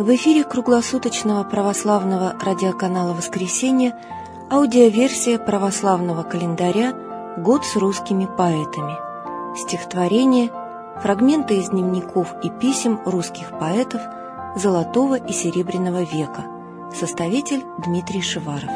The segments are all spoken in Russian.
В эфире круглосуточного православного радиоканала «Воскресенье» аудиоверсия православного календаря «Год с русскими поэтами». Стихотворения, фрагменты из дневников и писем русских поэтов Золотого и Серебряного века. Составитель Дмитрий Шиваров.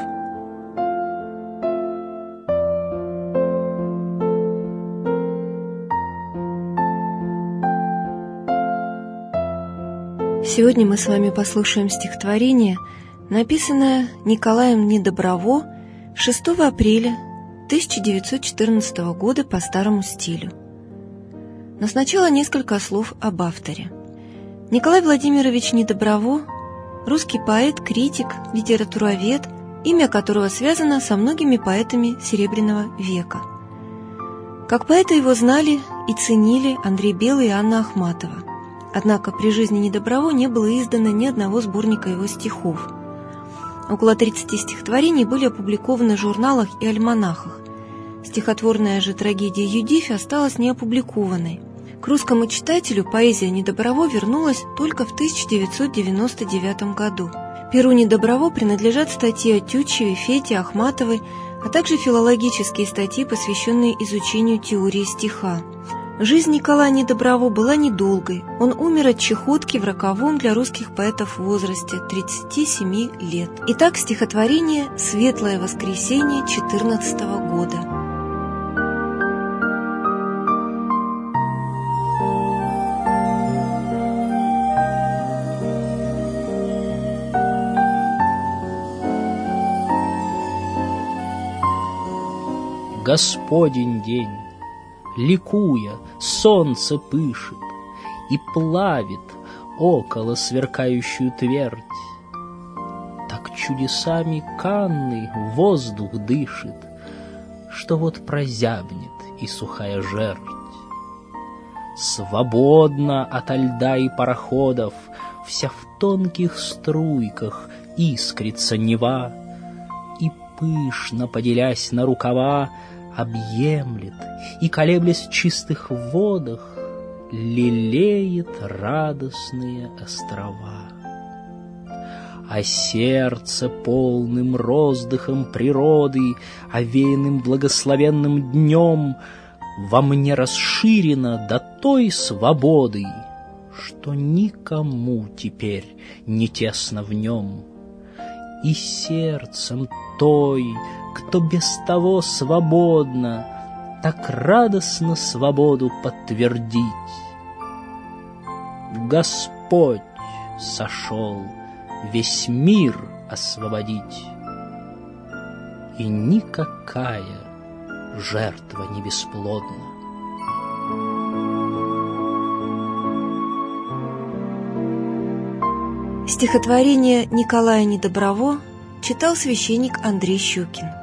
Сегодня мы с вами послушаем стихотворение, написанное Николаем Недоброво 6 апреля 1914 года по старому стилю. Но сначала несколько слов об авторе. Николай Владимирович Недоброво – русский поэт, критик, литературовед, имя которого связано со многими поэтами Серебряного века. Как поэта его знали и ценили Андрей Белый и Анна Ахматова. Однако при жизни Недоброво не было издано ни одного сборника его стихов. Около 30 стихотворений были опубликованы в журналах и альманахах. Стихотворная же трагедия «Юдифь» осталась неопубликованной. К русскому читателю поэзия Недоброво вернулась только в 1999 году. Перу Недоброво принадлежат статьи о Тютчеве, Фете, Ахматовой, а также филологические статьи, посвященные изучению теории стиха. Жизнь Николая Недоброво была недолгой. Он умер от чехотки в роковом для русских поэтов возрасте 37 лет. Итак, стихотворение «Светлое воскресенье» 14 года. Господень день, ликуя, солнце пышет и плавит около сверкающую твердь. Так чудесами Канны воздух дышит, что вот прозябнет и сухая жерть. Свободно ото льда и пароходов, вся в тонких струйках искрится Нева, и пышно поделясь на рукава, объемлет и, колеблясь в чистых водах, лелеет радостные острова. А сердце полным роздыхом природы, овеянным благословенным днем, во мне расширено до той свободы, что никому теперь не тесно в нем. И сердцем той, кто без того свободно, так радостно свободу подтвердить. Господь сошел весь мир освободить, и никакая жертва не бесплодна. Стихотворение Николая Недоброво читал священник Андрей Щукин.